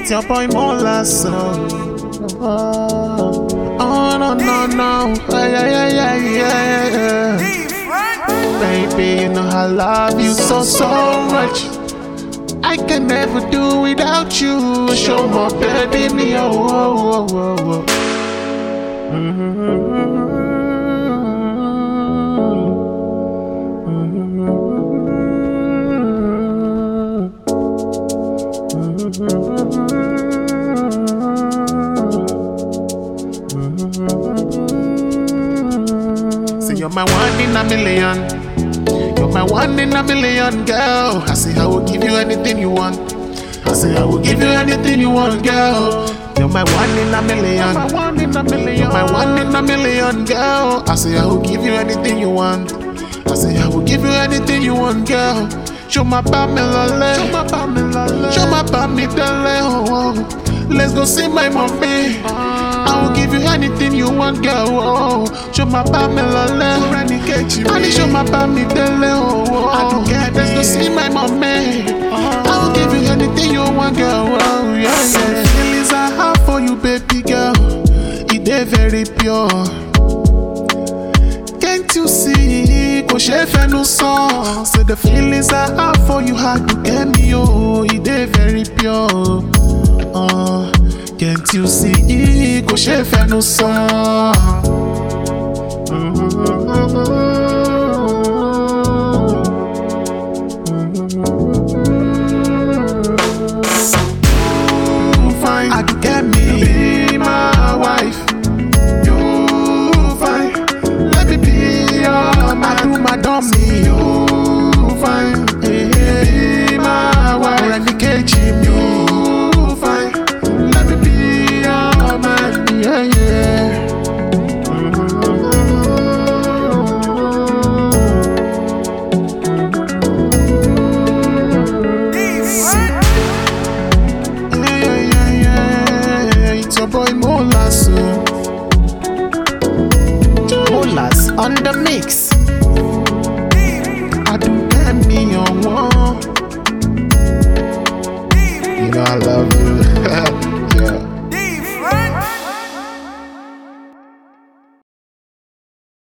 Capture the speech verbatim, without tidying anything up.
It's your boy Molas. Oh, oh no no no, yeah yeah yeah yeah yeah. Baby, you know I love you so so much. I can never do without you. Show my baby me, oh oh oh oh. Mm-hmm. Say you're my one in a million. You're my one in a million, girl. I say I will give you anything you want. I say I will give you anything you want, girl. You're my one in a million. You're my one in a million. You're my one in a million, girl. I say I will give you anything you want. I say I will give you anything you want, girl. Show my Pamela, show my Pamela, show my Pamela. Oh, oh. Let's go see my mommy. I will give you anything you want, girl. Oh, show my Pamela, Granny Kechi. I show my Pamela. Oh, oh. I don't care. Let's go see my mommy. I will give you anything you want, girl. Oh, yeah, yeah. Feelings I have for you, baby girl. It is very pure. Can't you see? Go share no song. Say the feelings I have for you hard to get me. Oh, it is very pure. Uh, can't you see? Go share no song. You fine, I do get me. Be my wife. You fine, let me be your man. I do my dummy. You fine, hey, be my wife. Granny Kechi, you fine, let me be your man. Yeah, yeah. Boy Molas, Molas on the mix.